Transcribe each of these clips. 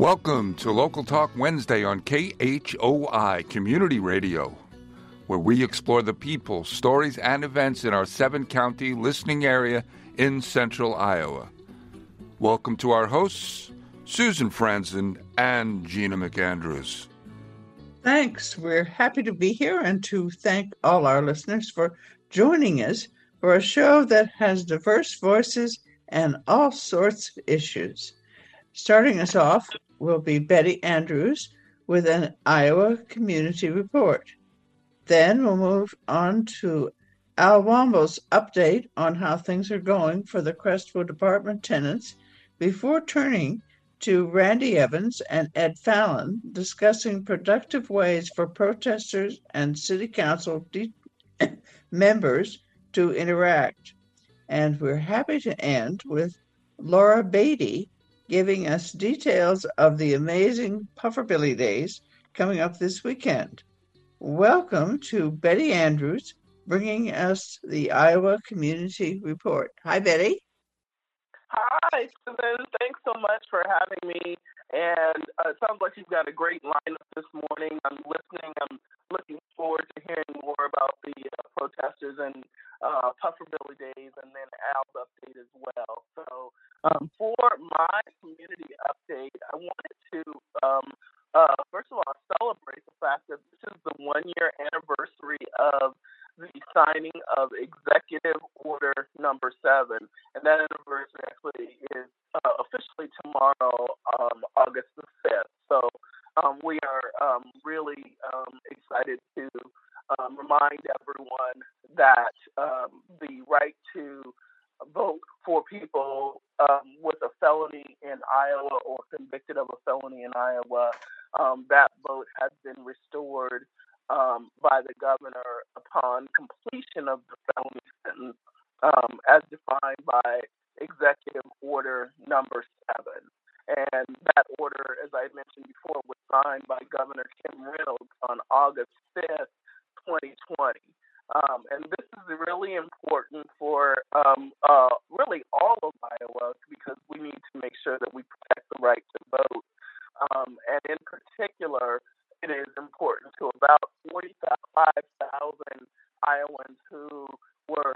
Welcome to Local Talk Wednesday on KHOI Community Radio, where we explore the people, stories, and events in our 7-county listening area in central Iowa. Welcome to our hosts, Susan Franzen and Gina McAndrews. Thanks. We're happy to be here and to thank all our listeners for joining us for a show that has diverse voices and all sorts of issues. Starting us off will be Betty Andrews with an Iowa Community Report. Then we'll move on to Al Womble's update on how things are going for the Crestwood apartment tenants before turning to Randy Evans and Ed Fallon discussing productive ways for protesters and city council members to interact. And we're happy to end with Laura Beatty giving us details of the amazing Pufferbilly Days coming up this weekend. Welcome to Betty Andrews, bringing us the Iowa Community Report. Hi, Betty. Hi, Susan. Thanks so much for having me. And it sounds like you've got a great lineup this morning. I'm listening. I'm looking forward to hearing more about the protesters and Pufferbilly Days, and then Al's update as well. So for my community update, I wanted to, first of all, celebrate the fact that this is the one-year anniversary of the signing of Executive Order Number 7, and that anniversary actually is officially tomorrow, August the 5th. So we are really excited to remind everyone that the right to vote for people with a felony in Iowa or convicted of a felony in Iowa, that vote has been restored by the governor upon completion of the felony sentence as defined by Executive Order Number 7. And that order, as I mentioned before, was signed by Governor Kim Reynolds on August 5th, 2020. And this is really important for really all of Iowa because we need to make sure that we protect the right to vote. And in particular, it is important to about 45,000 Iowans who were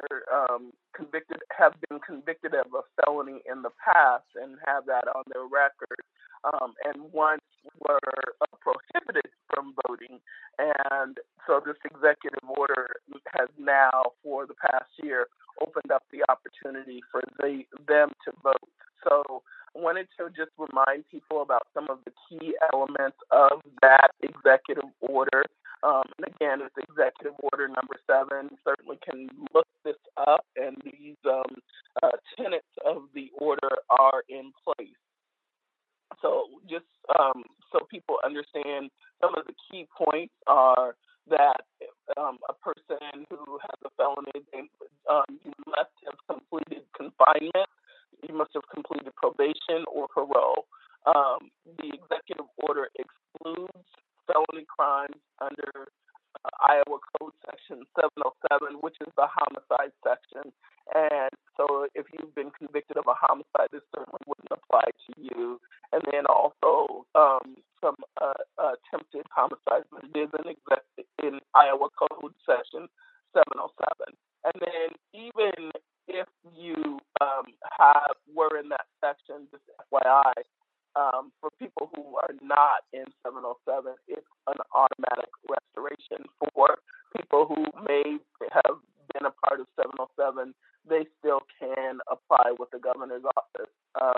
have been convicted of a felony in the past and have that on their record, and once were prohibited from voting. And so this executive order has now, for the past year, opened up the opportunity for them to vote. So I wanted to just remind people about some of the key elements of that executive order. And again, it's Executive Order Number 7. You certainly can look this up, and these tenets of the order are in place. So just so people understand, some of the key points are that a person who has a felony, you must have completed confinement, you must have completed probation or parole. The executive order excludes felony crimes under Iowa Code Section 707, which is the homicide section. And so if you've been convicted of a homicide, this certainly wouldn't apply to you. And then also some attempted homicides, but it is in Iowa Code Section 707. And then even if you were in that section, just FYI, for people who are not in 707, it's an automatic restoration. For people who may have been a part of 707, they still can apply with the governor's office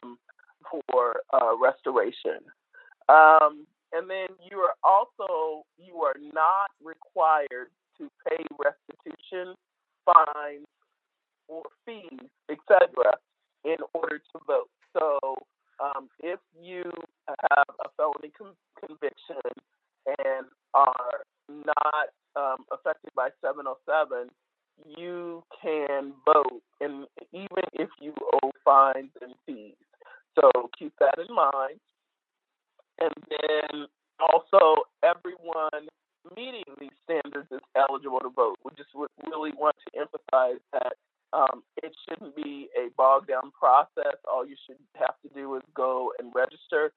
for restoration. And then you are not required to pay restitution, fines, or fees, etc., in order to vote. So if you have a felony conviction and are not affected by 707, you can vote, and even if you owe fines and fees. So keep that in mind. And then also, everyone meeting these standards is eligible to vote. We just really want to emphasize that it shouldn't be a bogged down process. All you should have to do is go and register, and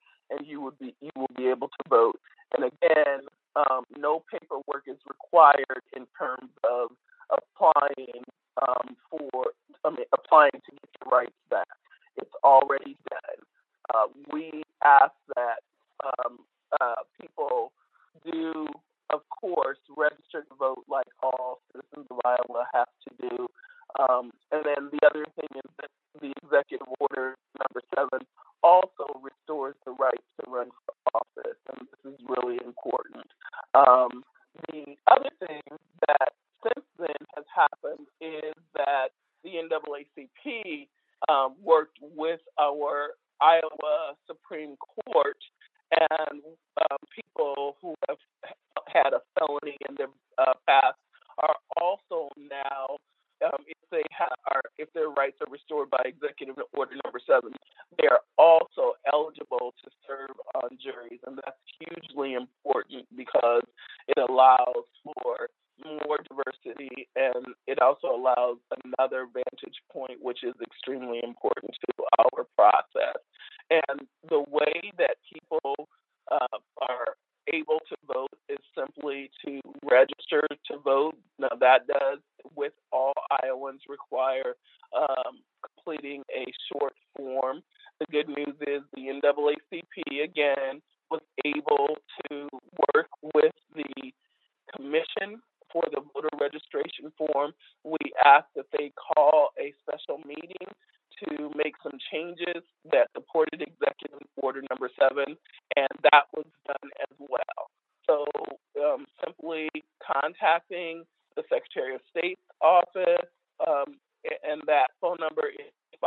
you will be able to vote. And again, no paperwork is required in terms of applying applying to get your rights back. It's already done. We ask that people do, of course, register to vote like all citizens of Iowa have to do. And then the other thing is that the Executive Order number 7 also restores the right to run for office, and this is really important. The other thing that since then has happened is that the NAACP worked with our Iowa Supreme Court, and people who have had a felony in their past are also now, if their rights are restored by Executive Order number 7, they are also eligible to serve on juries, and that's hugely important because it allows for more diversity, and it also allows another vantage point, which is extremely important to our process. And the way that people are able to vote is simply to register to vote. Now, that does, with all Iowans, require completing a short form. The good news is the NAACP, again, was able to work with the commission for the voter registration form. We asked that they call a special meeting to make some changes that supported Executive Order number 7, and that was done as well. So simply contacting the Secretary of State's office, and that phone number is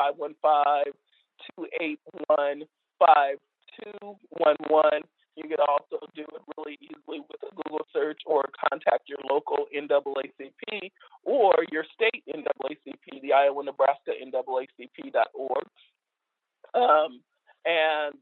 515-281-5211. You could also do it really easily with a Google search or contact your local NAACP or your state NAACP, the Iowa-Nebraska NAACP.org, and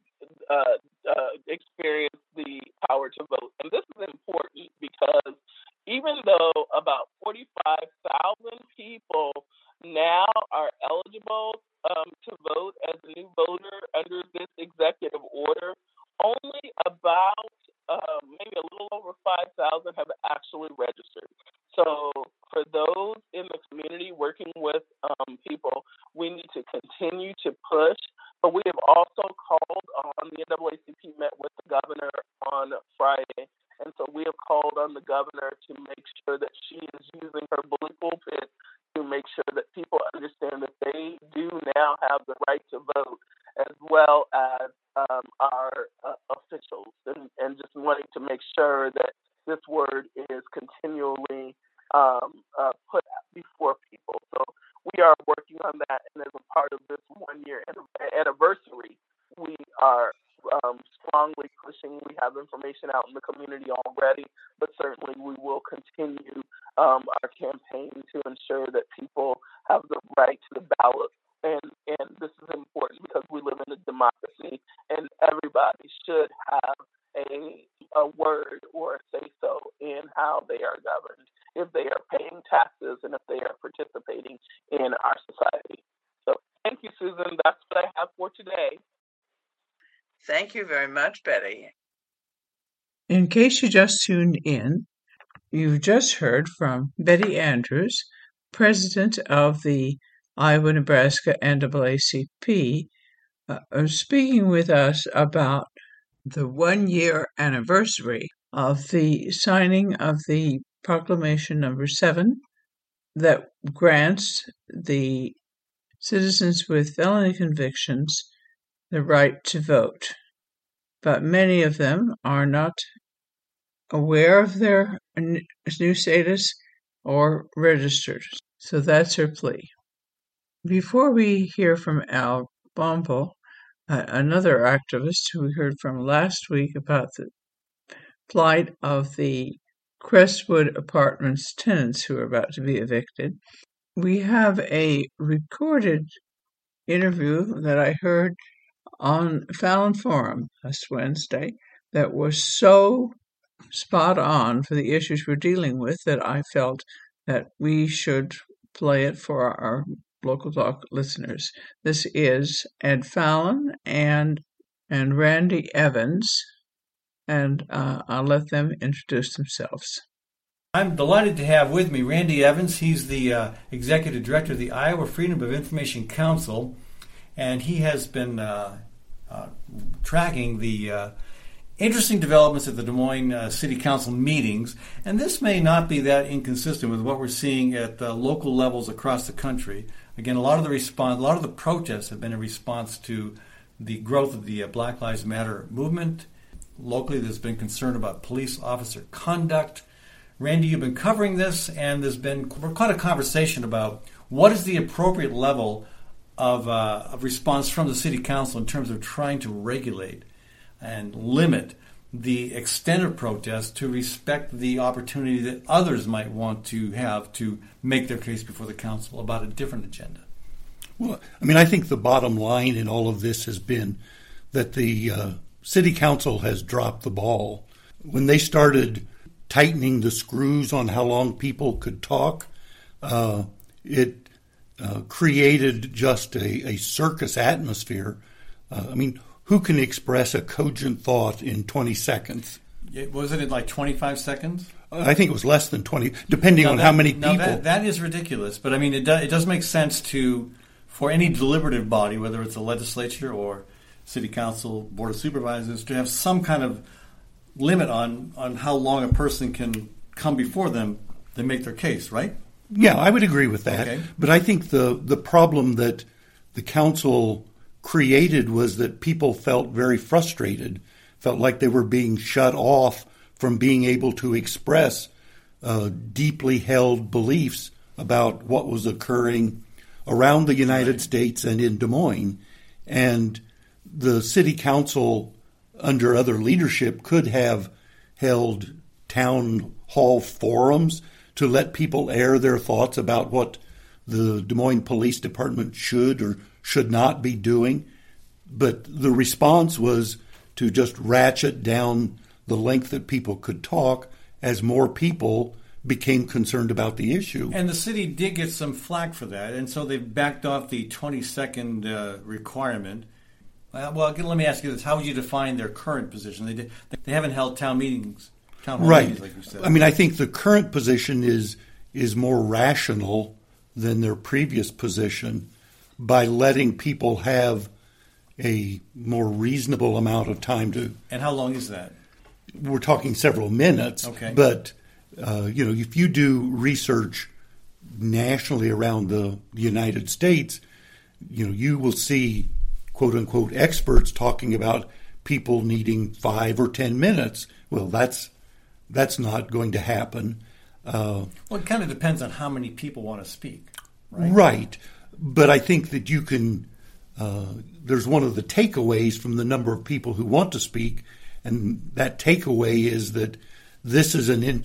experience the power to vote. And this is important because even though about 45,000 people now are eligible to vote as a new voter under this executive order, only about maybe a little over 5,000 have actually registered. So for those in the community working with people, we need to continue to push. But we have also called on, the NAACP met with the governor on Friday, and so we have called on the governor to make sure that she is using her bully pulpit to make sure that people understand that they do now have the right to vote, as well as our officials, and just wanting to make sure that this word is continually put before people. So we are working on that, and as a part of this 1-year anniversary, we are strongly pushing. We have information out in the community already, but certainly we will continue our campaign to ensure that people have the right to the ballot. And this is important because we live in a democracy, and everybody should have a word or a say-so in how they are governed, if they are paying taxes and if they are participating in our society. So thank you, Susan. That's what I have for today. Thank you very much, Betty. In case you just tuned in, you've just heard from Betty Andrews, president of the Iowa-Nebraska NAACP, speaking with us about the 1-year anniversary of the signing of the Proclamation number 7 that grants the citizens with felony convictions the right to vote. But many of them are not aware of their new status or registered. So that's her plea. Before we hear from Al Bompel, another activist who we heard from last week about the plight of the Crestwood Apartments tenants who are about to be evicted, we have a recorded interview that I heard on Fallon Forum last Wednesday that was so spot on for the issues we're dealing with that I felt that we should play it for our Local Talk listeners. This is Ed Fallon and and Randy Evans, and I'll let them introduce themselves. I'm delighted to have with me Randy Evans. He's the Executive Director of the Iowa Freedom of Information Council, and he has been tracking the interesting developments at the Des Moines City Council meetings. And this may not be that inconsistent with what we're seeing at local levels across the country. Again, a lot of the protests have been in response to the growth of the Black Lives Matter movement. Locally, there's been concern about police officer conduct. Randy, you've been covering this, and there's been quite a conversation about what is the appropriate level of response from the City Council in terms of trying to regulate and limit the extent of protest to respect the opportunity that others might want to have to make their case before the council about a different agenda. Well, I mean, I think the bottom line in all of this has been that the City Council has dropped the ball. When they started tightening the screws on how long people could talk, it created just a circus atmosphere. I mean, who can express a cogent thought in 20 seconds? Wasn't it like 25 seconds? I think it was less than 20, depending on how many people. That is ridiculous. But I mean, it does make sense for any deliberative body, whether it's a legislature or City Council, Board of Supervisors, to have some kind of limit on how long a person can come before them to make their case, right? Yeah, I would agree with that. Okay. But I think the problem that the council created was that people felt very frustrated, felt like they were being shut off from being able to express deeply held beliefs about what was occurring around the United States and in Des Moines. And the City Council, under other leadership, could have held town hall forums to let people air their thoughts about what the Des Moines Police Department should or should not be doing. But the response was to just ratchet down the length that people could talk as more people became concerned about the issue. And the city did get some flack for that, and so they've backed off the 20-second requirement. Well, let me ask you this. How would you define their current position? They haven't held town hall meetings, like you said. I mean, I think the current position is more rational than their previous position by letting people have a more reasonable amount of time to... And how long is that? We're talking several minutes. Okay. But, if you do research nationally around the United States, you will see quote-unquote experts talking about people needing 5 or 10 minutes. Well, that's not going to happen. Well, it kind of depends on how many people want to speak, right? Right. But I think that you can... there's one of the takeaways from the number of people who want to speak, and that takeaway is that this is an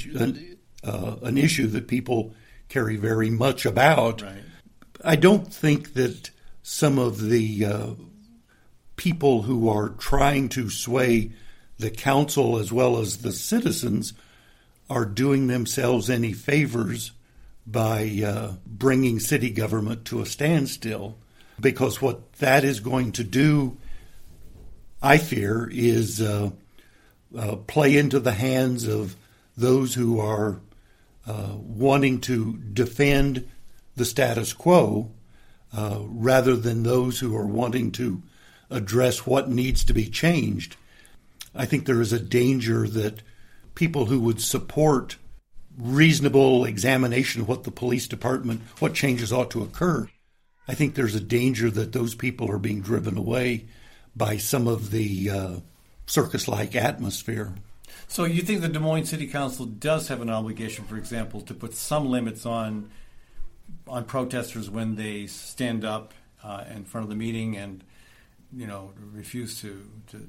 issue that people carry very much about. Right. I don't think that some of the people who are trying to sway the council as well as the citizens are doing themselves any favors by bringing city government to a standstill, because what that is going to do, I fear, is play into the hands of those who are wanting to defend the status quo rather than those who are wanting to address what needs to be changed. I think there is a danger that people who would support reasonable examination of what the police department, what changes ought to occur, I think there's a danger that those people are being driven away by some of the circus-like atmosphere. So you think the Des Moines City Council does have an obligation, for example, to put some limits on protesters when they stand up in front of the meeting and refuse to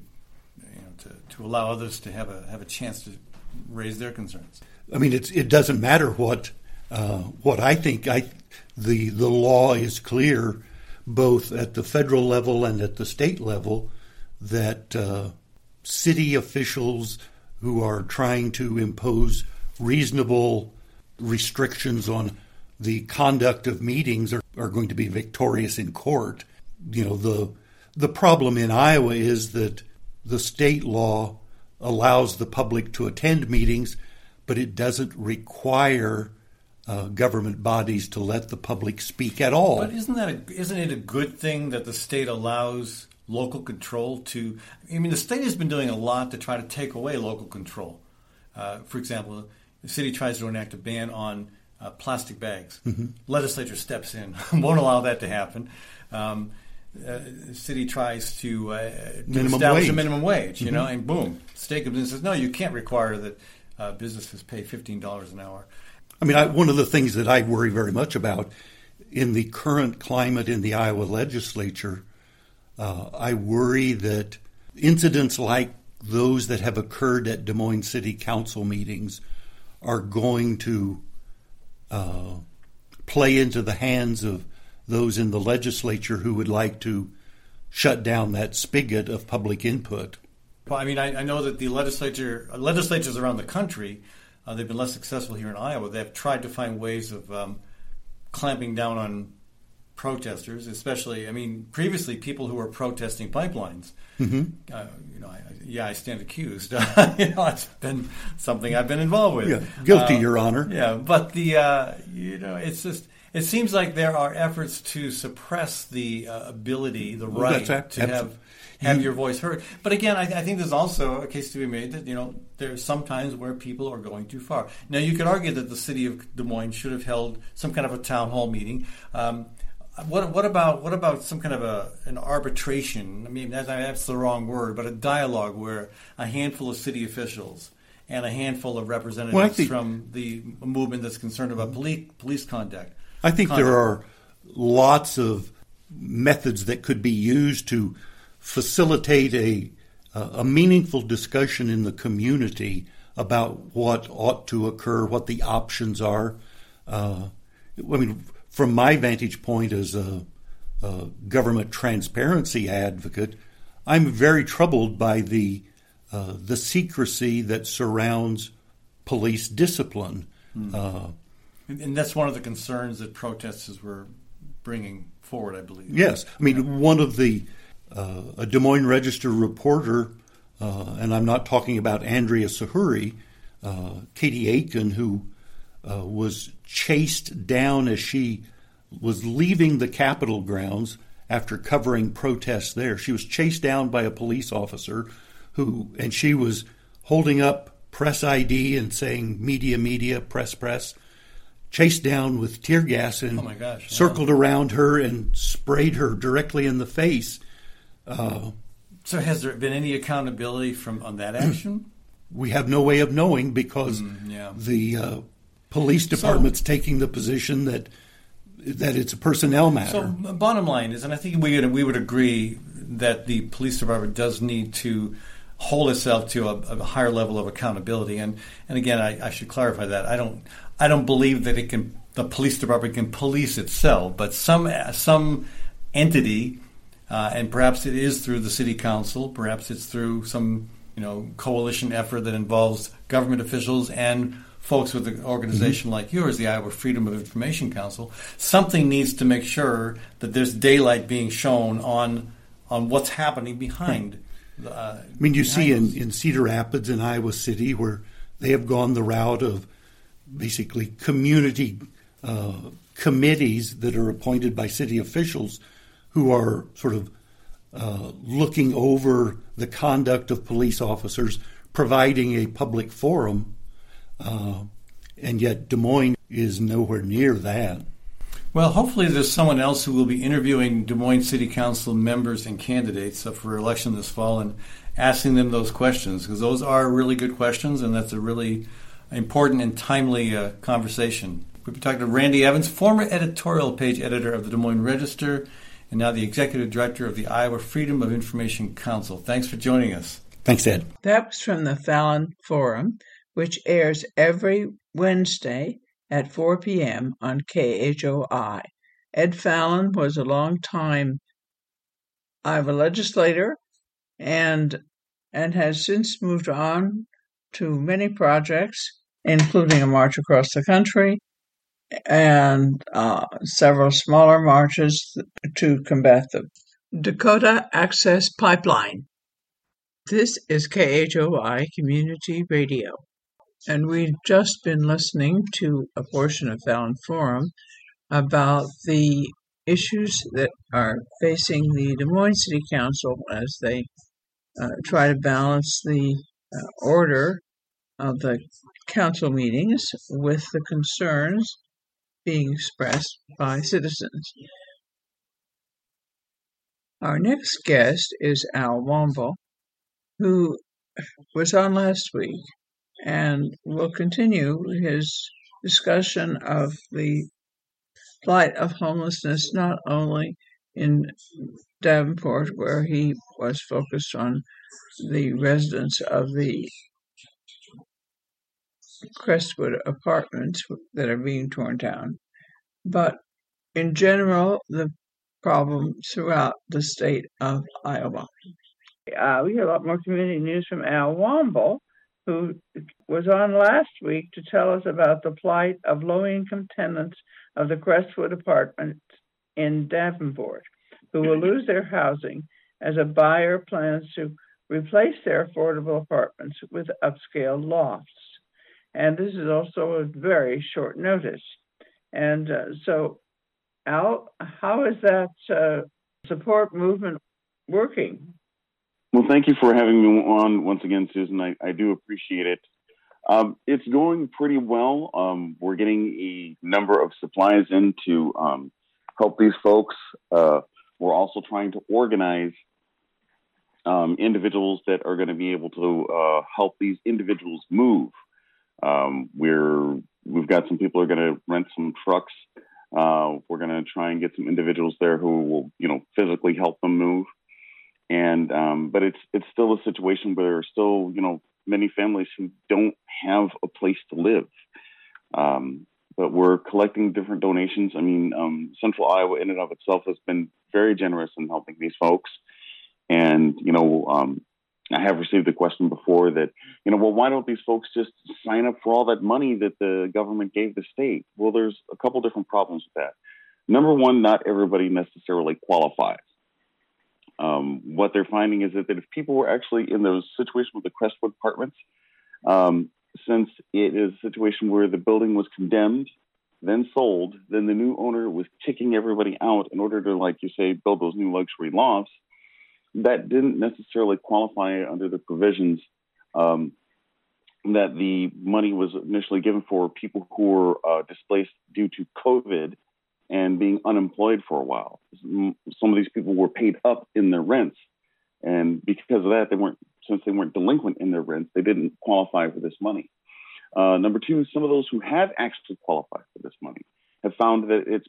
allow others to have a chance to raise their concerns? I mean, it doesn't matter what I think. The law is clear, both at the federal level and at the state level, that city officials who are trying to impose reasonable restrictions on the conduct of meetings are going to be victorious in court. The The problem in Iowa is that the state law allows the public to attend meetings, but it doesn't require government bodies to let the public speak at all. But isn't it a good thing that the state allows local control to? I mean, the state has been doing a lot to try to take away local control. For example, the city tries to enact a ban on plastic bags. Mm-hmm. Legislature steps in, won't allow that to happen. The city tries to establish a minimum wage, you know, and boom, state comes in and says, no, you can't require that businesses pay $15 an hour. I mean, one of the things that I worry very much about in the current climate in the Iowa legislature, I worry that incidents like those that have occurred at Des Moines City Council meetings are going to play into the hands of those in the legislature who would like to shut down that spigot of public input. Well, I mean, I know that the legislatures around the country, they've been less successful here in Iowa. They've tried to find ways of clamping down on protesters, especially, I mean, previously people who were protesting pipelines. Mm-hmm. I stand accused. It's been something I've been involved with. Yeah, guilty, Your Honor. Yeah, but it's just, it seems like there are efforts to suppress the ability, the right to have your voice heard. But again, I think there's also a case to be made that, there's sometimes where people are going too far. Now, you could argue that the city of Des Moines should have held some kind of a town hall meeting. What about some kind of an arbitration? I mean, that's the wrong word, but a dialogue where a handful of city officials and a handful of representatives from the movement that's concerned about police conduct. I think there are lots of methods that could be used to facilitate a meaningful discussion in the community about what ought to occur, what the options are. From my vantage point as a government transparency advocate, I'm very troubled by the secrecy that surrounds police discipline. And that's one of the concerns that protesters were bringing forward, I believe. Yes. I mean, one of the a Des Moines Register reporter, and I'm not talking about Andrea Sahuri, Katie Aiken, who was chased down as she was leaving the Capitol grounds after covering protests there. She was chased down by a police officer and she was holding up press ID and saying, media, media, press, chased down with tear gas and circled around her and sprayed her directly in the face. So has there been any accountability on that action? We have no way of knowing because the police department's taking the position that it's a personnel matter. So bottom line is, and I think we would agree that the police department does need to hold itself to a higher level of accountability. And again, I should clarify that I don't believe that the police department can police itself, but some entity, and perhaps it is through the city council, perhaps it's through some coalition effort that involves government officials and folks with an organization like yours, the Iowa Freedom of Information Council. Something needs to make sure that there's daylight being shown on what's happening behind. You see in Cedar Rapids and Iowa City where they have gone the route of basically community committees that are appointed by city officials who are sort of looking over the conduct of police officers, providing a public forum, and yet Des Moines is nowhere near that. Well, hopefully there's someone else who will be interviewing Des Moines City Council members and candidates for election this fall and asking them those questions, because those are really good questions, and that's a really important and timely conversation. We've been talking to Randy Evans, former editorial page editor of the Des Moines Register, and now the executive director of the Iowa Freedom of Information Council. Thanks for joining us. Thanks, Ed. That was from the Fallon Forum, which airs every Wednesday at 4 p.m. on KHOI. Ed Fallon was a long-time Iowa legislator and has since moved on to many projects, including a march across the country and several smaller marches to combat the Dakota Access Pipeline. This is KHOI Community Radio, and we've just been listening to a portion of Fallon Forum about the issues that are facing the Des Moines City Council as they try to balance the order of the council meetings with the concerns being expressed by citizens. Our next guest is Al Womble, who was on last week and will continue his discussion of the plight of homelessness not only in Davenport, where he was focused on the residents of the Crestwood apartments that are being torn down, but in general, the problem throughout the state of Iowa. We hear a lot more community news from Al Womble, who was on last week to tell us about the plight of low-income tenants of the Crestwood apartments in Davenport, who will lose their housing as a buyer plans to replace their affordable apartments with upscale lofts. And this is also a very short notice. And so, Al, how is that support movement working? Well, thank you for having me on once again, Susan. I do appreciate it. It's going pretty well. We're getting a number of supplies in to help these folks. We're also trying to organize individuals that are going to be able to help these individuals move. We've got some people who are going to rent some trucks. We're going to try and get some individuals there who will, physically help them move. And but it's still a situation where there are still, many families who don't have a place to live. But we're collecting different donations. I mean, Central Iowa in and of itself has been very generous in helping these folks. And, I have received a question before that, well, why don't these folks just sign up for all that money that the government gave the state? Well, there's a couple different problems with that. Number one, not everybody necessarily qualifies. What they're finding is that if people were actually in the situation with the Crestwood apartments, since it is a situation where the building was condemned, then sold, then the new owner was kicking everybody out in order to, like you say, build those new luxury lofts, that didn't necessarily qualify under the provisions that the money was initially given for people who were displaced due to COVID and being unemployed for a while. Some of these people were paid up in their rents. And because of that, since they weren't delinquent in their rents, they didn't qualify for this money. Number two, some of those who have actually qualified for this money have found that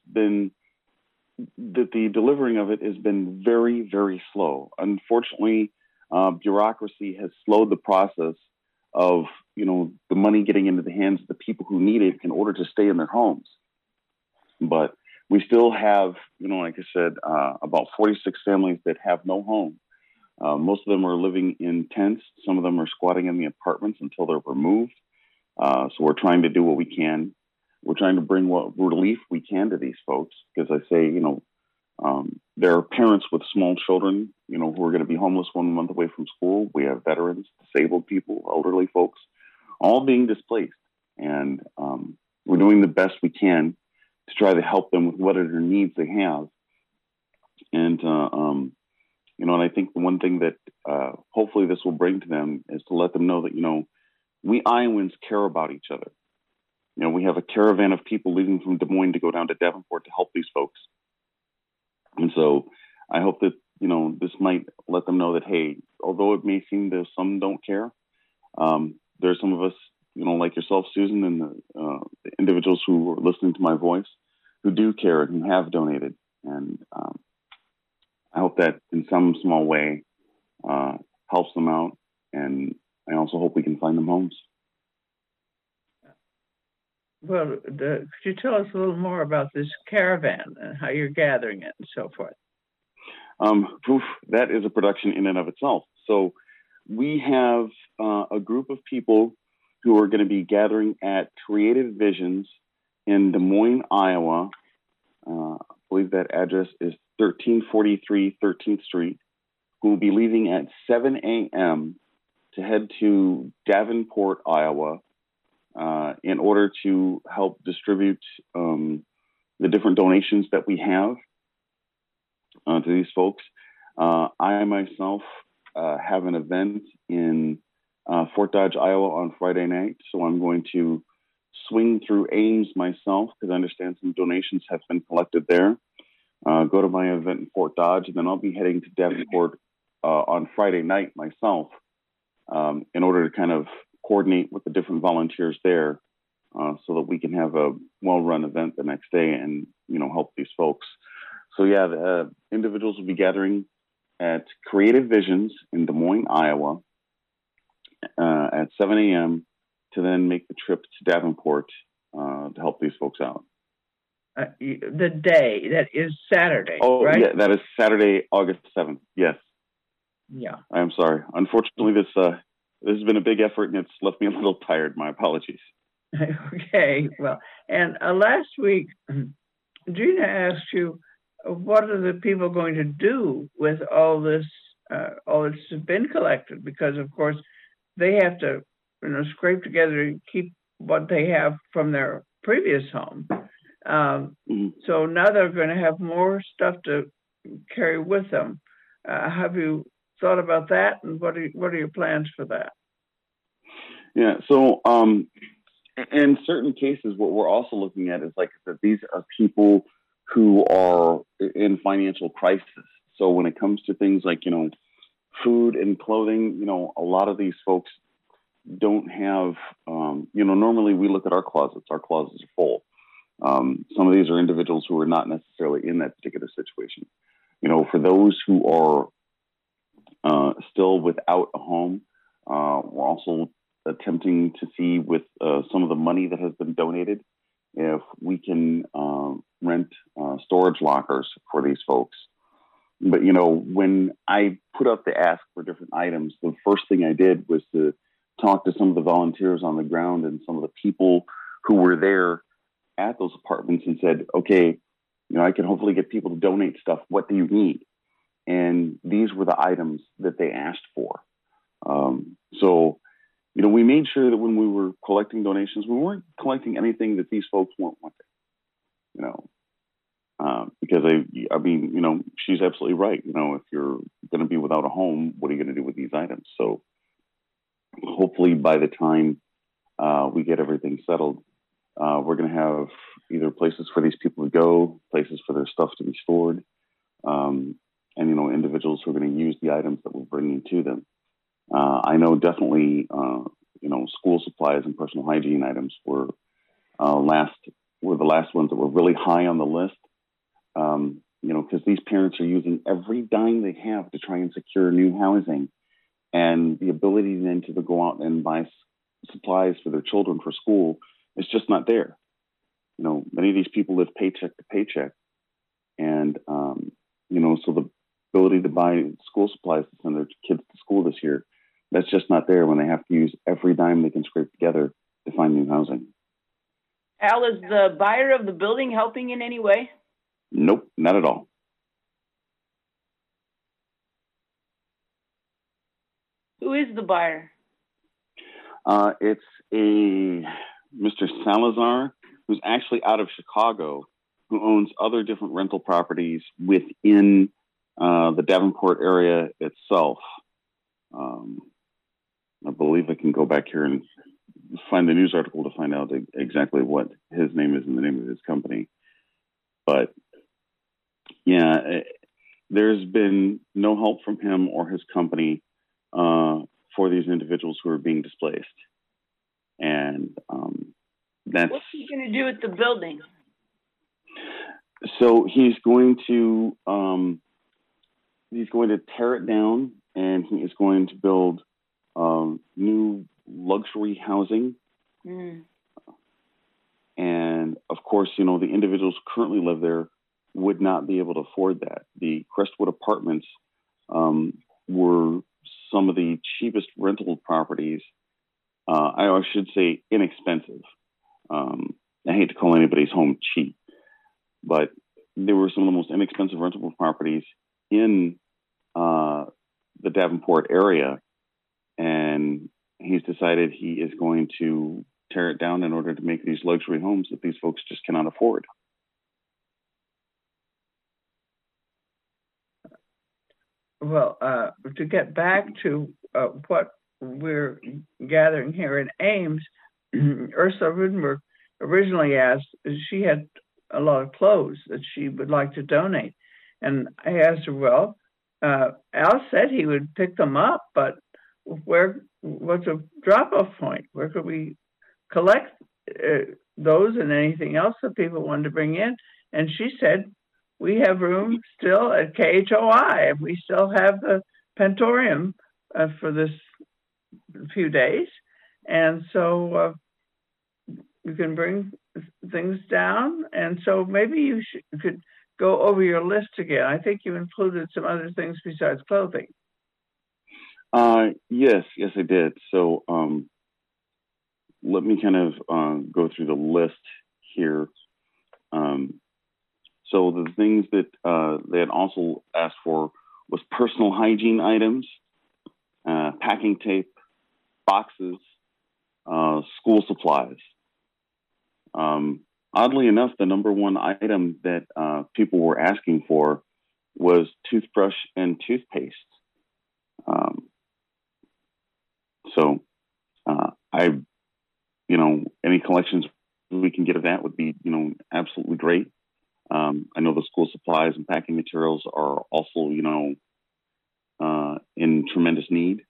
the delivering of it has been very, very slow. Unfortunately, bureaucracy has slowed the process of, the money getting into the hands of the people who need it in order to stay in their homes. But we still have, like I said, about 46 families that have no home. Most of them are living in tents. Some of them are squatting in the apartments until they're removed. So we're trying to do what we can. We're trying to bring what relief we can to these folks, because I say, there are parents with small children, who are going to be homeless 1 month away from school. We have veterans, disabled people, elderly folks, all being displaced. And we're doing the best we can to try to help them with whatever needs they have. And, and I think the one thing that hopefully this will bring to them is to let them know that, we Iowans care about each other. We have a caravan of people leaving from Des Moines to go down to Davenport to help these folks. And so I hope that, this might let them know that, hey, although it may seem that some don't care, there's some of us, like yourself, Susan, and the individuals who are listening to my voice who do care and who have donated. And I hope that in some small way helps them out. And I also hope we can find them homes. Well, could you tell us a little more about this caravan and how you're gathering it and so forth? That is a production in and of itself. So we have a group of people who are going to be gathering at Creative Visions in Des Moines, Iowa. I believe that address is 1343 13th Street, who will be leaving at 7 a.m. to head to Davenport, Iowa, in order to help distribute the different donations that we have to these folks. I myself have an event in Fort Dodge, Iowa on Friday night, so I'm going to swing through Ames myself because I understand some donations have been collected there. Go to my event in Fort Dodge, and then I'll be heading to Davenport on Friday night myself in order to kind of coordinate with the different volunteers there so that we can have a well-run event the next day and, help these folks. So yeah, the individuals will be gathering at Creative Visions in Des Moines, Iowa at 7 a.m. to then make the trip to Davenport to help these folks out. The day, that is Saturday, Oh, right? yeah, that is Saturday, August 7th. Yes. Yeah. I'm sorry. Unfortunately, this has been a big effort, and it's left me a little tired. My apologies. Okay. Well, and last week, Gina asked you, what are the people going to do with all this that's been collected? Because, of course, they have to, scrape together and keep what they have from their previous home. So now they're going to have more stuff to carry with them. Have you thought about that, and what are your plans for that? Yeah, so in certain cases, what we're also looking at is that these are people who are in financial crisis. So when it comes to things like, food and clothing, a lot of these folks don't have, normally we look at our closets. Our closets are full. Some of these are individuals who are not necessarily in that particular situation. For those who are still without a home, we're also attempting to see with some of the money that has been donated if we can rent storage lockers for these folks. But, when I put up the ask for different items, the first thing I did was to talk to some of the volunteers on the ground and some of the people who were there at those apartments and said, okay, I can hopefully get people to donate stuff. What do you need? And these were the items that they asked for. So, we made sure that when we were collecting donations, we weren't collecting anything that these folks weren't wanting, because I mean, she's absolutely right. If you're going to be without a home, what are you going to do with these items? So hopefully by the time we get everything settled, we're going to have either places for these people to go, places for their stuff to be stored, and, individuals who are going to use the items that we're bringing to them. I know definitely, school supplies and personal hygiene items were the last ones that were really high on the list, because these parents are using every dime they have to try and secure new housing, and the ability then to go out and buy supplies for their children for school is just not there. Many of these people live paycheck to paycheck, and so the ability to buy school supplies to send their kids to school this year, that's just not there when they have to use every dime they can scrape together to find new housing. Al, is the buyer of the building helping in any way? Nope, not at all. Who is the buyer? It's a Mr. Salazar, who's actually out of Chicago, who owns other different rental properties within the Davenport area itself. I believe I can go back here and find the news article to find out exactly what his name is and the name of his company. But yeah, there's been no help from him or his company for these individuals who are being displaced. And that's... What's he going to do with the building? So he's going to tear it down, and he is going to build new luxury housing. And of course, the individuals who currently live there would not be able to afford that. The Crestwood Apartments were some of the cheapest rental properties. I should say inexpensive. I hate to call anybody's home cheap, but they were some of the most inexpensive rental properties in the Davenport area, and he's decided he is going to tear it down in order to make these luxury homes that these folks just cannot afford. Well, to get back to what we're gathering here in Ames, Ursula Rudenberg originally asked, she had a lot of clothes that she would like to donate. And I asked her, well, Al said he would pick them up, but what's a drop-off point? Where could we collect those and anything else that people wanted to bring in? And she said, we have room still at KHOI. We still have the Pentorium for this few days. And so you can bring things down. And so maybe you could go over your list again. I think you included some other things besides clothing. Yes, I did. So let me kind of go through the list here. So the things that they had also asked for was personal hygiene items, packing tape, boxes, school supplies. Oddly enough, the number one item that people were asking for was toothbrush and toothpaste. Any collections we can get of that would be, absolutely great. I know the school supplies and packing materials are also, in tremendous need.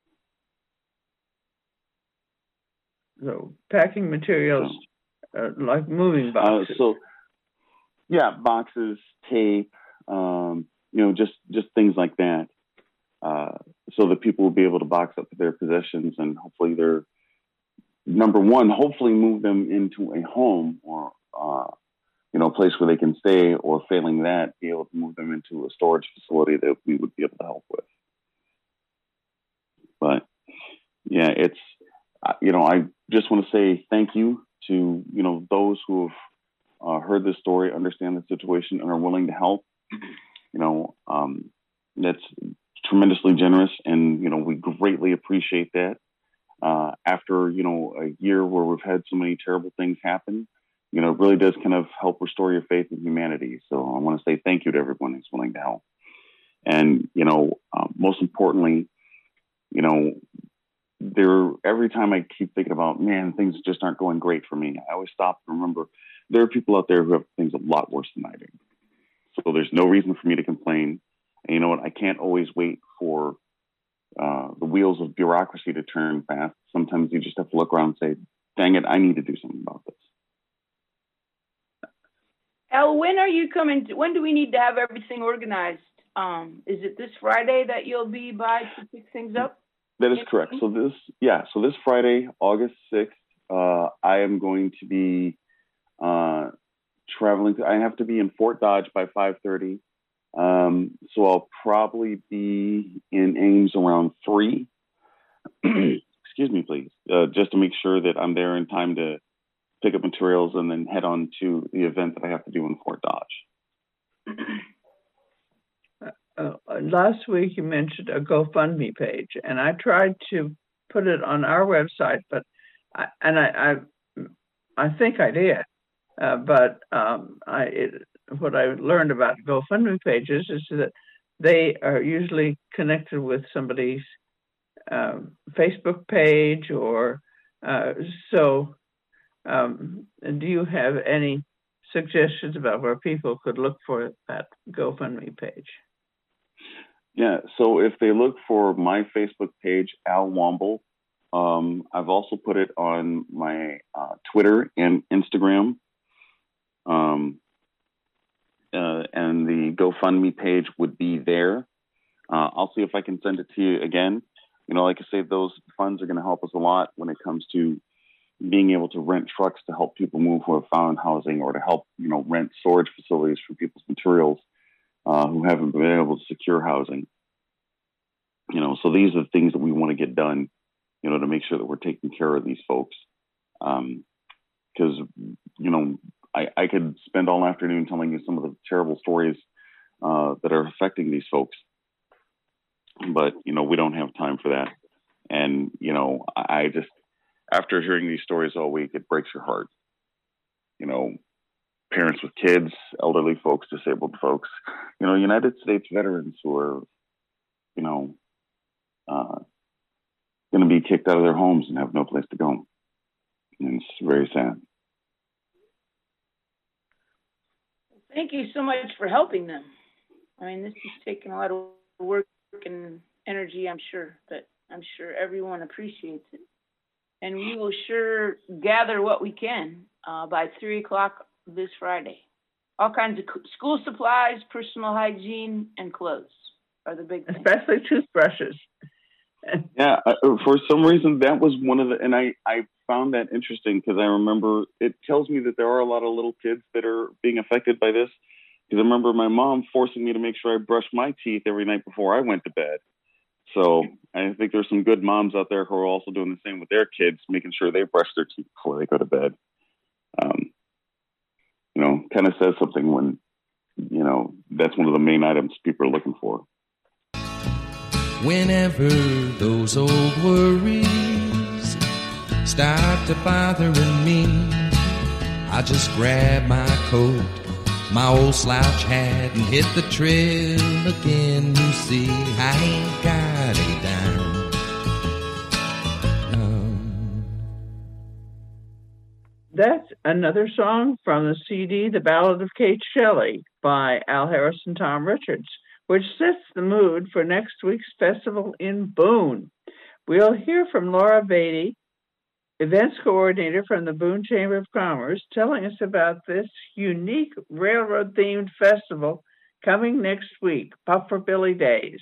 So packing materials, like moving boxes. Boxes, tape, just things like that. So that people will be able to box up their possessions and hopefully hopefully move them into a home or, a place where they can stay, or failing that, be able to move them into a storage facility that we would be able to help with. But yeah, it's, I just want to say thank you to, those who have heard this story, understand the situation, and are willing to help. That's tremendously generous, and, we greatly appreciate that. After, a year where we've had so many terrible things happen, it really does kind of help restore your faith in humanity. So I want to say thank you to everyone who's willing to help. And, most importantly, every time I keep thinking about, man, things just aren't going great for me, I always stop and remember there are people out there who have things a lot worse than I do. So there's no reason for me to complain. And you know what? I can't always wait for the wheels of bureaucracy to turn fast. Sometimes you just have to look around and say, dang it, I need to do something about this. Al, when are you coming? When do we need to have everything organized? Is it this Friday that you'll be by to pick things up? That is correct. So this Friday, August 6th, I am going to be traveling. I have to be in Fort Dodge by 5:30. So I'll probably be in Ames around 3. Excuse me, please. Just to make sure that I'm there in time to pick up materials and then head on to the event that I have to do in Fort Dodge. Last week you mentioned a GoFundMe page, and I tried to put it on our website, but I think I did. But what I learned about GoFundMe pages is that they are usually connected with somebody's Facebook page, or so. Do you have any suggestions about where people could look for that GoFundMe page? Yeah, so if they look for my Facebook page, Al Womble, I've also put it on my Twitter and Instagram. And the GoFundMe page would be there. I'll see if I can send it to you again. Like I say, those funds are going to help us a lot when it comes to being able to rent trucks to help people move who have found housing, or to help, rent storage facilities for people's materials who haven't been able to secure housing. So these are the things that we want to get done, to make sure that we're taking care of these folks. Because, I could spend all afternoon telling you some of the terrible stories that are affecting these folks. But, we don't have time for that. And, I just, after hearing these stories all week, it breaks your heart. Parents with kids, elderly folks, disabled folks, United States veterans who are, going to be kicked out of their homes and have no place to go. And it's very sad. Thank you so much for helping them. I mean, this is taking a lot of work and energy, I'm sure, but I'm sure everyone appreciates it. And we will sure gather what we can by 3 o'clock this Friday. All kinds of school supplies, personal hygiene, and clothes are the big things. Especially toothbrushes. Yeah, for some reason, that was one of the, and I found that interesting because I remember it tells me that there are a lot of little kids that are being affected by this. Because I remember my mom forcing me to make sure I brushed my teeth every night before I went to bed. So I think there's some good moms out there who are also doing the same with their kids, making sure they brush their teeth before they go to bed. Kind of says something when, that's one of the main items people are looking for. Whenever those old worries start to bothering me, I just grab my coat, my old slouch hat, and hit the trail again. You see, I ain't got a dime. That's another song from the CD, The Ballad of Kate Shelley by Al Harris and Tom Richards, which sets the mood for next week's festival in Boone. We'll hear from Laura Beatty, events coordinator from the Boone Chamber of Commerce, telling us about this unique railroad-themed festival coming next week, Pufferbilly Days.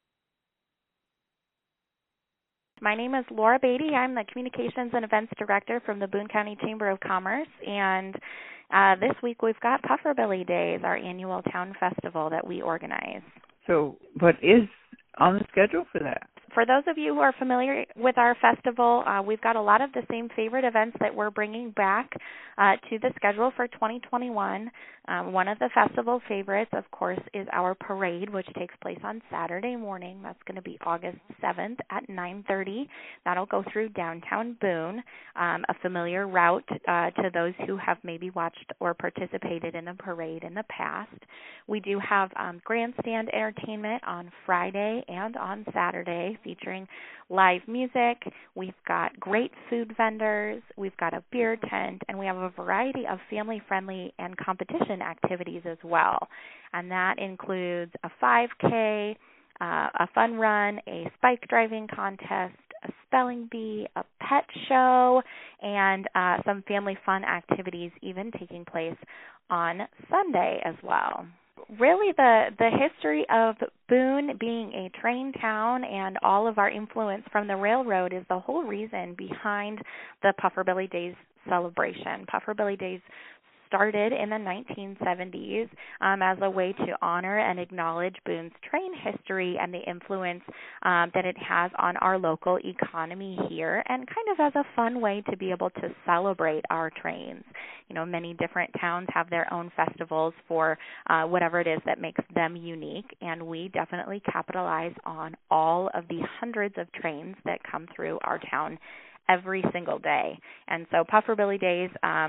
My name is Laura Beatty. I'm the Communications and Events Director from the Boone County Chamber of Commerce, and this week we've got Pufferbilly Days, our annual town festival that we organize. So what is on the schedule for that? For those of you who are familiar with our festival, we've got a lot of the same favorite events that we're bringing back to the schedule for 2021. One of the festival favorites, of course, is our parade, which takes place on Saturday morning. That's going to be August 7th at 9:30. That'll go through downtown Boone, a familiar route to those who have maybe watched or participated in the parade in the past. We do have grandstand entertainment on Friday and on Saturday, featuring live music. We've got great food vendors. We've got a beer tent, and we have a variety of family-friendly and competition activities as well. And that includes a 5K, a fun run, a spike driving contest, a spelling bee, a pet show, and some family fun activities even taking place on Sunday as well. Really, the history of Boone being a train town and all of our influence from the railroad is the whole reason behind the Pufferbilly Days celebration. Pufferbilly Days started in the 1970s as a way to honor and acknowledge Boone's train history and the influence that it has on our local economy here, and kind of as a fun way to be able to celebrate our trains. You know, many different towns have their own festivals for whatever it is that makes them unique, and we definitely capitalize on all of the hundreds of trains that come through our town every single day. And so Pufferbilly Days,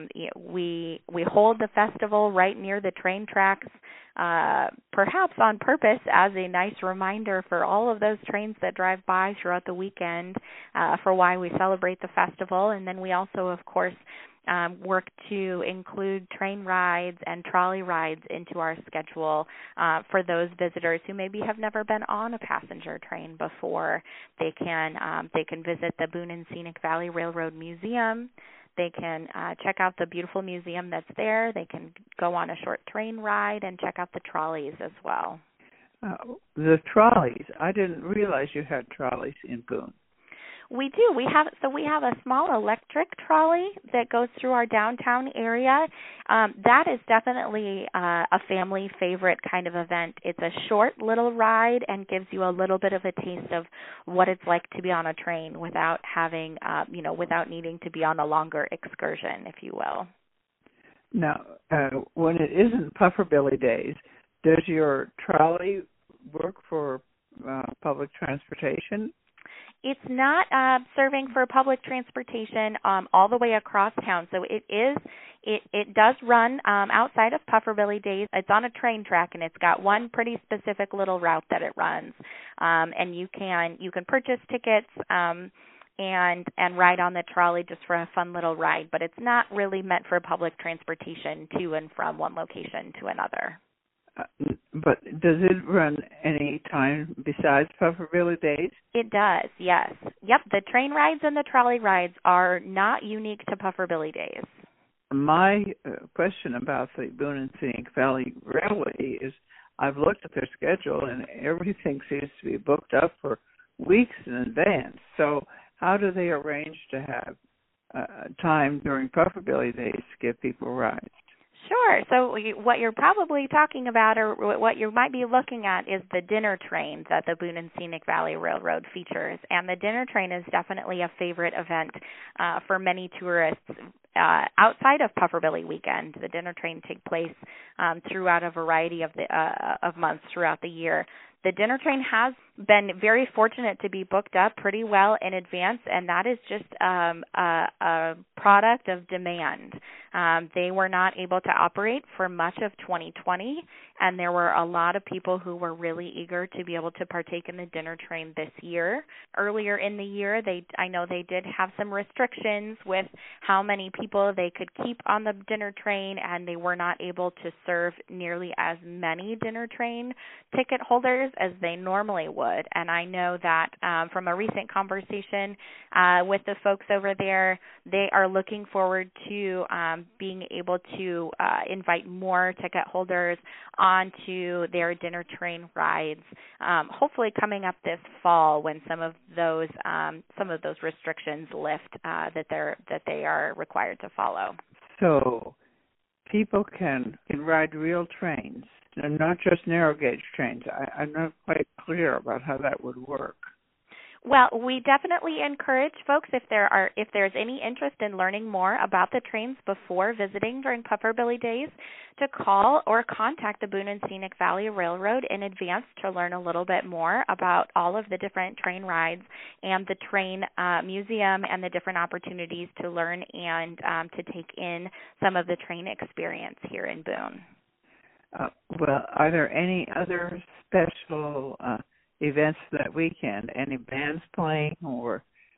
we hold the festival right near the train tracks, perhaps on purpose as a nice reminder for all of those trains that drive by throughout the weekend for why we celebrate the festival. And then we also, of course, work to include train rides and trolley rides into our schedule for those visitors who maybe have never been on a passenger train before. They can visit the Boone and Scenic Valley Railroad Museum. They can check out the beautiful museum that's there. They can go on a short train ride and check out the trolleys as well. The trolleys. I didn't realize you had trolleys in Boone. We do. We have a small electric trolley that goes through our downtown area. That is definitely a family favorite kind of event. It's a short little ride and gives you a little bit of a taste of what it's like to be on a train without having, without needing to be on a longer excursion, if you will. Now, when it isn't Pufferbilly Days, does your trolley work for public transportation? It's not serving for public transportation all the way across town. So it does run outside of Pufferbilly Days. It's on a train track, and it's got one pretty specific little route that it runs. And you can purchase tickets and ride on the trolley just for a fun little ride. But it's not really meant for public transportation to and from one location to another. But does it run any time besides Pufferbilly Days? It does, yes. Yep, the train rides and the trolley rides are not unique to Pufferbilly Days. My question about the Boone and Scenic Valley Railway is I've looked at their schedule and everything seems to be booked up for weeks in advance. So how do they arrange to have time during Pufferbilly Days to give people rides? Sure. So what you're probably talking about, or what you might be looking at, is the dinner train that the Boone and Scenic Valley Railroad features. And the dinner train is definitely a favorite event for many tourists outside of Pufferbilly weekend. The dinner train takes place throughout a variety of months throughout the year. The dinner train has been very fortunate to be booked up pretty well in advance, and that is just a product of demand. They were not able to operate for much of 2020, and there were a lot of people who were really eager to be able to partake in the dinner train this year. Earlier in the year, I know they did have some restrictions with how many people they could keep on the dinner train, and they were not able to serve nearly as many dinner train ticket holders as they normally would. And I know that from a recent conversation with the folks over there, they are looking forward to being able to invite more ticket holders onto their dinner train rides, hopefully coming up this fall when some of those restrictions lift that they are required to follow. So people can ride real trains, and not just narrow gauge trains. I'm not quite clear about how that would work. Well, we definitely encourage folks, if there's any interest in learning more about the trains before visiting during Pufferbilly Days, to call or contact the Boone and Scenic Valley Railroad in advance to learn a little bit more about all of the different train rides and the train museum and the different opportunities to learn and to take in some of the train experience here in Boone. Well, are there any other special events that weekend? Any bands playing or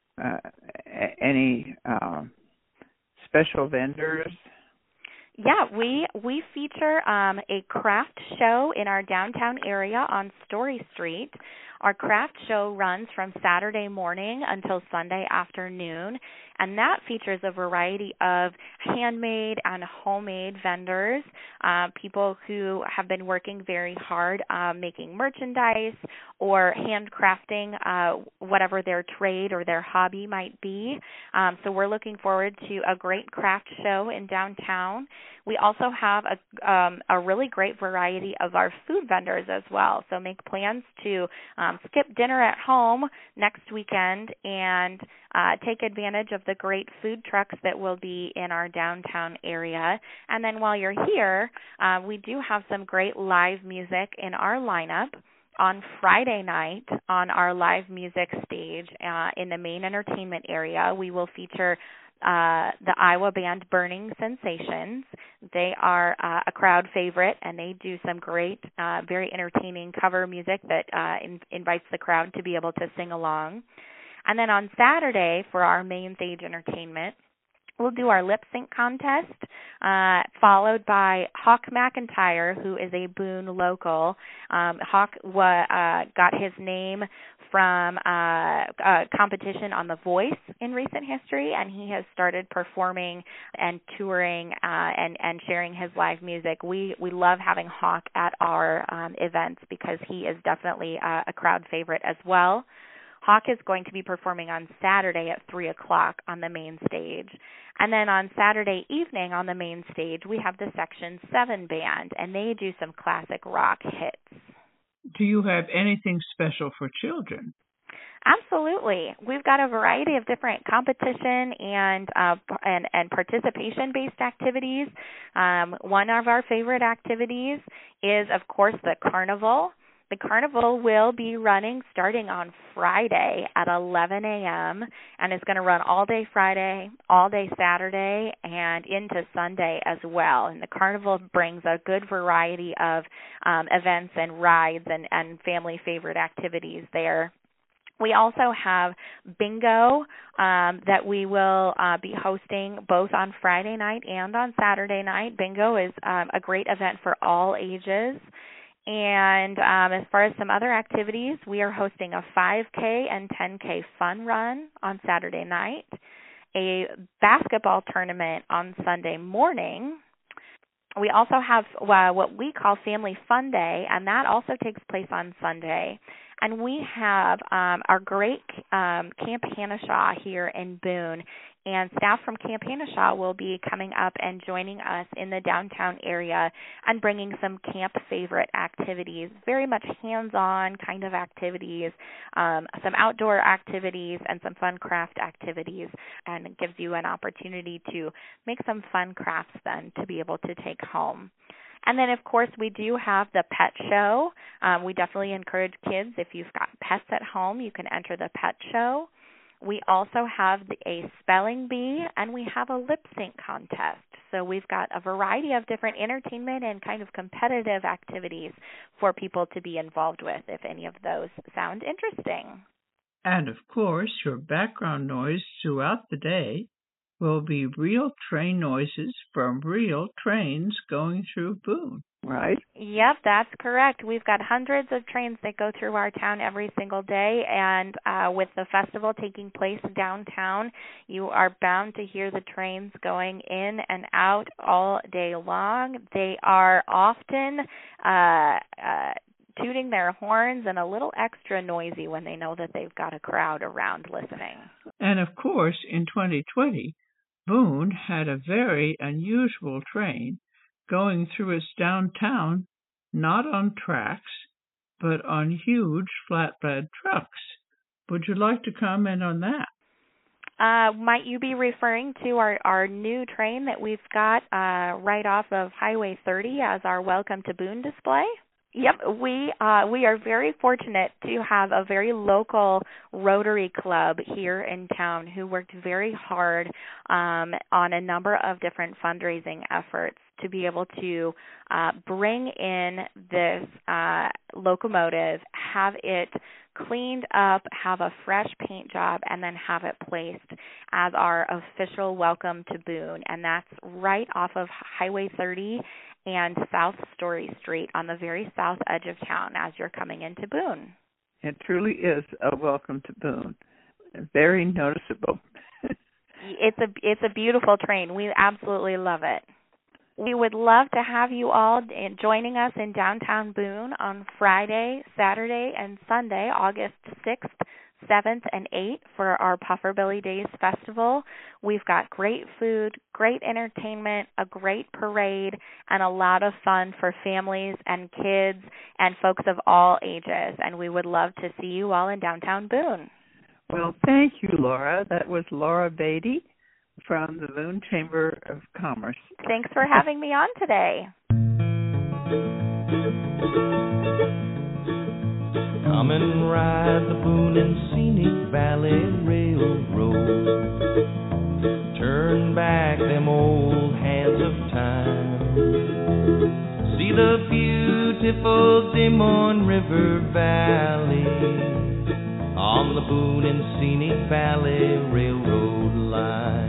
any special vendors? Yeah, we feature a craft show in our downtown area on Story Street. Our craft show runs from Saturday morning until Sunday afternoon, and that features a variety of handmade and homemade vendors, people who have been working very hard making merchandise or handcrafting whatever their trade or their hobby might be. So we're looking forward to a great craft show in downtown. We also have a really great variety of our food vendors as well. So make plans to skip dinner at home next weekend and take advantage of the great food trucks that will be in our downtown area. And then while you're here, we do have some great live music in our lineup. On Friday night, on our live music stage in the main entertainment area, we will feature the Iowa band Burning Sensations. They are a crowd favorite, and they do some great, very entertaining cover music that invites the crowd to be able to sing along. And then on Saturday, for our main stage entertainment, we'll do our lip sync contest, followed by Hawk McIntyre, who is a Boone local. Hawk got his name from a competition on The Voice in recent history, and he has started performing and touring and sharing his live music. We love having Hawk at our events because he is definitely a crowd favorite as well. Hawk is going to be performing on Saturday at 3 o'clock on the main stage. And then on Saturday evening on the main stage, we have the Section 7 band, and they do some classic rock hits. Do you have anything special for children? Absolutely. We've got a variety of different competition and participation-based activities. One of our favorite activities is, of course, the carnival. The carnival will be running starting on Friday at 11 a.m. and is going to run all day Friday, all day Saturday, and into Sunday as well. And the carnival brings a good variety of events and rides and family favorite activities there. We also have bingo that we will be hosting both on Friday night and on Saturday night. Bingo is a great event for all ages. And as far as some other activities, we are hosting a 5K and 10K fun run on Saturday night, a basketball tournament on Sunday morning. We also have what we call Family Fun Day, and that also takes place on Sunday. And we have our great Camp Hanashaw here in Boone, and staff from Camp Hanashaw will be coming up and joining us in the downtown area and bringing some camp favorite activities, very much hands-on kind of activities, some outdoor activities, and some fun craft activities, and it gives you an opportunity to make some fun crafts then to be able to take home. And then, of course, we do have the pet show. We definitely encourage kids, if you've got pets at home, you can enter the pet show. We also have a spelling bee, and we have a lip sync contest. So we've got a variety of different entertainment and kind of competitive activities for people to be involved with, if any of those sound interesting. And, of course, your background noise throughout the day will be real train noises from real trains going through Boone, right? Yep, that's correct. We've got hundreds of trains that go through our town every single day, and with the festival taking place downtown, you are bound to hear the trains going in and out all day long. They are often tooting their horns and a little extra noisy when they know that they've got a crowd around listening. And, of course, in 2020, Boone had a very unusual train going through its downtown, not on tracks, but on huge flatbed trucks. Would you like to comment on that? Might you be referring to our new train that we've got right off of Highway 30 as our Welcome to Boone display? Yep, we are very fortunate to have a very local Rotary Club here in town who worked very hard on a number of different fundraising efforts to be able to bring in this locomotive, have it cleaned up, have a fresh paint job, and then have it placed as our official Welcome to Boone. And that's right off of Highway 30 and South Story Street on the very south edge of town as you're coming into Boone. It truly is a welcome to Boone. Very noticeable. It's a beautiful train. We absolutely love it. We would love to have you all joining us in downtown Boone on Friday, Saturday, and Sunday, August 6th, 7th, and 8th for our Pufferbilly Days Festival. We've got great food, great entertainment, a great parade, and a lot of fun for families and kids and folks of all ages. And we would love to see you all in downtown Boone. Well, thank you, Laura. That was Laura Beatty from the Boone Chamber of Commerce. Thanks for having me on today. Come and ride the Boone and Scenic Valley Railroad. Turn back them old hands of time. See the beautiful Des Moines River Valley on the Boone and Scenic Valley Railroad line.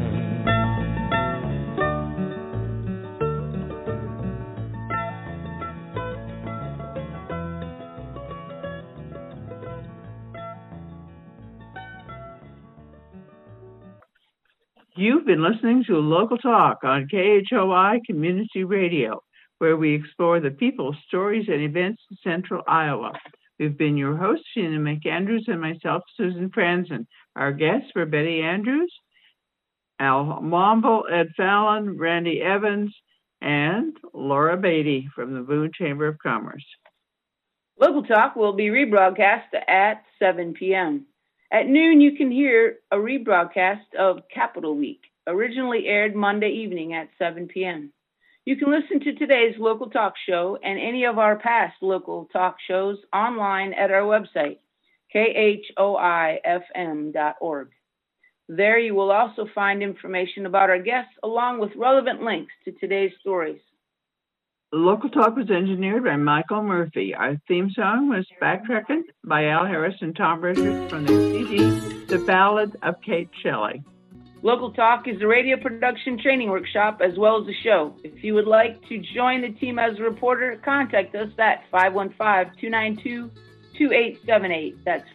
You've been listening to Local Talk on KHOI Community Radio, where we explore the people, stories, and events in Central Iowa. We've been your hosts, Sheena McAndrews, and myself, Susan Franzen. Our guests were Betty Andrews, Al Momble, Ed Fallon, Randy Evans, and Laura Beatty from the Boone Chamber of Commerce. Local Talk will be rebroadcast at 7 p.m. At noon, you can hear a rebroadcast of Capitol Week, originally aired Monday evening at 7 p.m. You can listen to today's local talk show and any of our past local talk shows online at our website, khoifm.org. There you will also find information about our guests along with relevant links to today's stories. Local Talk was engineered by Michael Murphy. Our theme song was Backtracking by Al Harris and Tom Richards from the CD, The Ballad of Kate Shelley. Local Talk is a radio production training workshop as well as a show. If you would like to join the team as a reporter, contact us at 515-292-2878. That's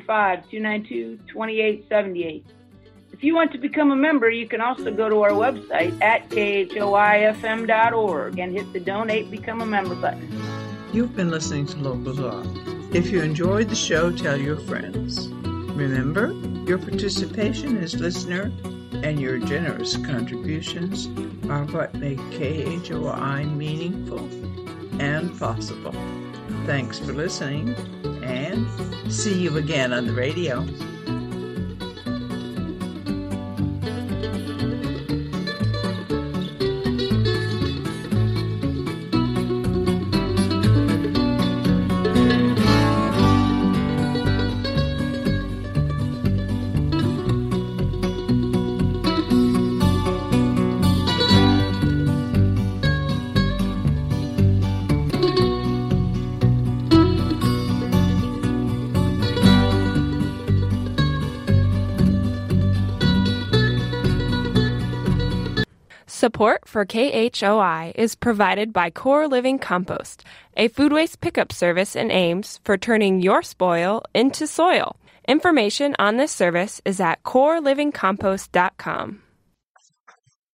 515-292-2878. If you want to become a member, you can also go to our website at khoifm.org and hit the Donate Become a Member button. You've been listening to Local Talk. If you enjoyed the show, tell your friends. Remember, your participation as listener and your generous contributions are what make KHOI meaningful and possible. Thanks for listening, and see you again on the radio. Support for KHOI is provided by Core Living Compost, a food waste pickup service in Ames for turning your spoil into soil. Information on this service is at corelivingcompost.com.